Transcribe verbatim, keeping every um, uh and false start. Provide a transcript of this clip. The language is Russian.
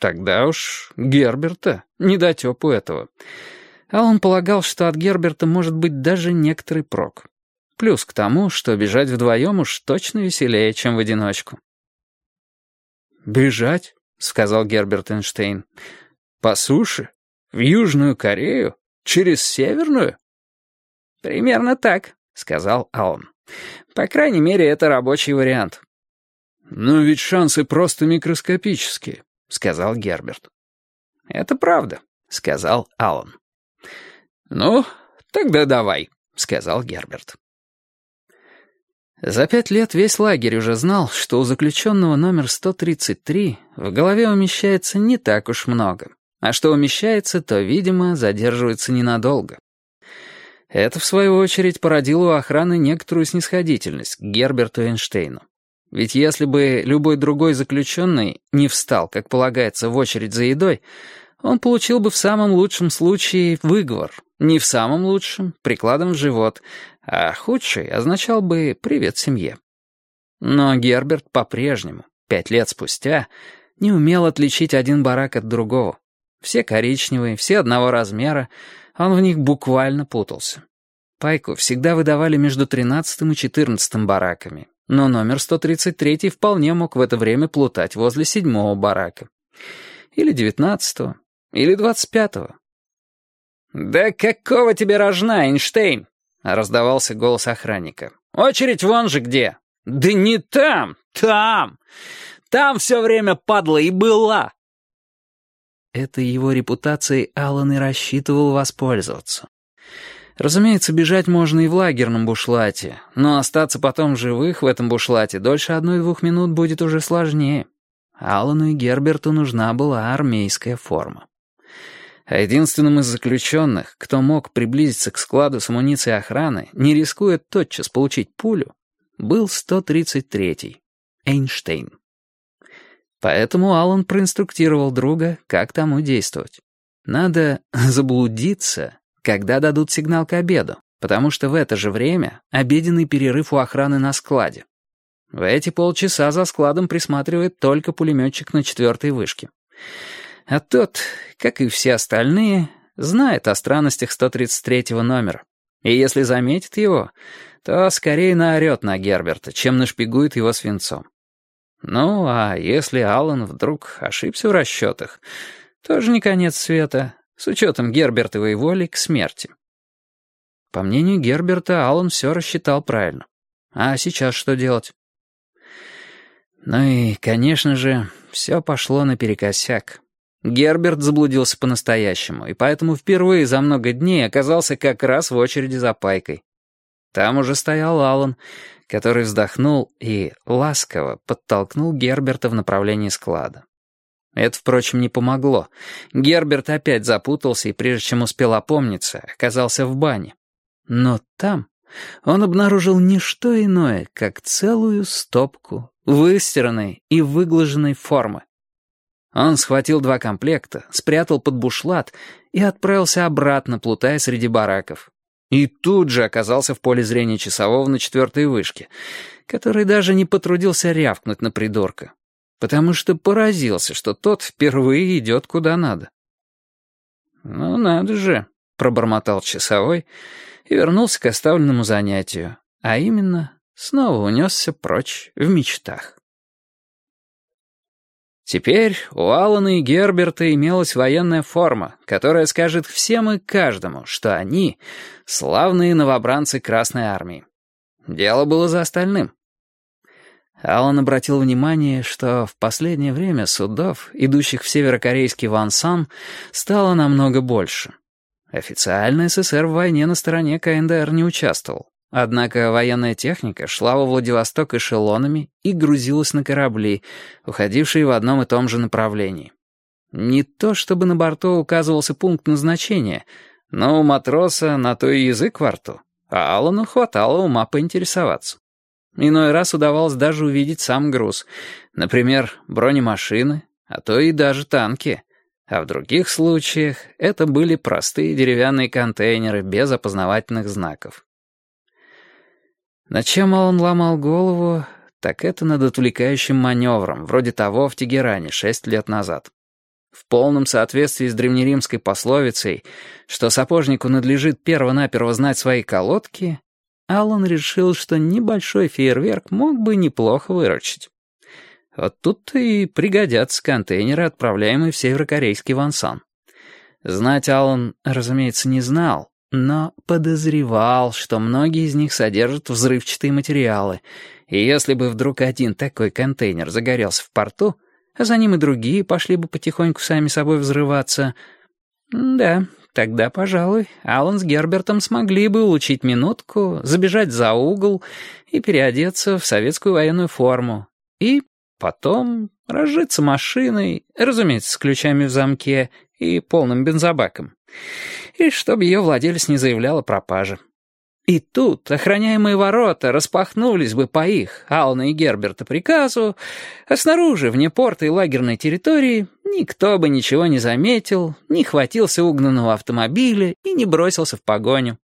Тогда уж Герберта, недотепу этого. Аллан полагал, что от Герберта может быть даже некоторый прок. Плюс к тому, что бежать вдвоем уж точно веселее, чем в одиночку. «Бежать?» — сказал Герберт Эйнштейн. «По суше? В Южную Корею? Через Северную?» «Примерно так», — сказал Аллан. «По крайней мере, это рабочий вариант». «Но ведь шансы просто микроскопические», — сказал Герберт. «Это правда», — сказал Аллан. «Ну, тогда давай», — сказал Герберт. За пять лет весь лагерь уже знал, что у заключенного номер сто тридцать три в голове умещается не так уж много, а что умещается, то, видимо, задерживается ненадолго. Это, в свою очередь, породило у охраны некоторую снисходительность к Герберту Эйнштейну. Ведь если бы любой другой заключенный не встал, как полагается, в очередь за едой, он получил бы в самом лучшем случае выговор, не в самом лучшем — прикладом в живот, а худший означал бы «привет семье». Но Герберт по-прежнему, пять лет спустя, не умел отличить один барак от другого. Все коричневые, все одного размера, он в них буквально путался. Пайку всегда выдавали между тринадцатым и четырнадцатым бараками, но номер сто тридцать три вполне мог в это время плутать возле седьмого барака. Или девятнадцатого, или двадцать пятого. «Да какого тебе рожна, Эйнштейн?» — раздавался голос охранника. «Очередь вон же где!» «Да не там! Там! Там все время падла и была!» Этой его репутацией Аллан и рассчитывал воспользоваться. Разумеется, бежать можно и в лагерном бушлате, но остаться потом в живых в этом бушлате дольше одной-двух минут будет уже сложнее. Аллану и Герберту нужна была армейская форма. А единственным из заключенных, кто мог приблизиться к складу с амуницией охраны, не рискуя тотчас получить пулю, был сто тридцать третий, Эйнштейн. Поэтому Аллан проинструктировал друга, как тому действовать. Надо заблудиться, когда дадут сигнал к обеду, потому что в это же время обеденный перерыв у охраны на складе. В эти полчаса за складом присматривает только пулеметчик на четвертой вышке. А тот, как и все остальные, знает о странностях сто тридцать третьего номера. И если заметит его, то скорее наорет на Герберта, чем нашпигует его свинцом. Ну, а если Аллан вдруг ошибся в расчетах, тоже не конец света, с учетом Гербертовой воли к смерти. По мнению Герберта, Аллан все рассчитал правильно. А сейчас что делать? Ну и, конечно же, все пошло наперекосяк. Герберт заблудился по-настоящему, и поэтому впервые за много дней оказался как раз в очереди за Пайкой. Там уже стоял Аллан, который вздохнул и ласково подтолкнул Герберта в направлении склада. Это, впрочем, не помогло. Герберт опять запутался и, прежде чем успел опомниться, оказался в бане. Но там он обнаружил не что иное, как целую стопку выстиранной и выглаженной формы. Он схватил два комплекта, спрятал под бушлат и отправился обратно, плутая среди бараков. И тут же оказался в поле зрения часового на четвертой вышке, который даже не потрудился рявкнуть на придурка, потому что поразился, что тот впервые идет куда надо. «Ну надо же», — пробормотал часовой и вернулся к оставленному занятию, а именно снова унесся прочь в мечтах. Теперь у Аллана и Герберта имелась военная форма, которая скажет всем и каждому, что они — славные новобранцы Красной Армии. Дело было за остальным. Аллан обратил внимание, что в последнее время судов, идущих в северокорейский Вансан, стало намного больше. Официально СССР в войне на стороне КНДР не участвовал. Однако военная техника шла во Владивосток эшелонами и грузилась на корабли, уходившие в одном и том же направлении. Не то чтобы на борту указывался пункт назначения, но у матроса на то и язык во рту, а Аллану хватало ума поинтересоваться. Иной раз удавалось даже увидеть сам груз, например, бронемашины, а то и даже танки, а в других случаях это были простые деревянные контейнеры без опознавательных знаков. Над чем Аллан ломал голову, так это над отвлекающим маневром, вроде того в Тегеране шесть лет назад. В полном соответствии с древнеримской пословицей, что сапожнику надлежит перво-наперво знать свои колодки, Аллан решил, что небольшой фейерверк мог бы неплохо выручить. Вот тут-то и пригодятся контейнеры, отправляемые в северокорейский Вонсан. Знать Аллан, разумеется, не знал, но подозревал, что многие из них содержат взрывчатые материалы, и если бы вдруг один такой контейнер загорелся в порту, а за ним и другие пошли бы потихоньку сами собой взрываться, да, тогда, пожалуй, Аллан с Гербертом смогли бы улучшить минутку, забежать за угол и переодеться в советскую военную форму, и потом разжиться машиной, разумеется, с ключами в замке и полным бензобаком, и чтобы ее владелец не заявлял о пропаже. И тут охраняемые ворота распахнулись бы по их, Алана и Герберта, приказу, а снаружи, вне порта и лагерной территории, никто бы ничего не заметил, не хватился угнанного автомобиля и не бросился в погоню.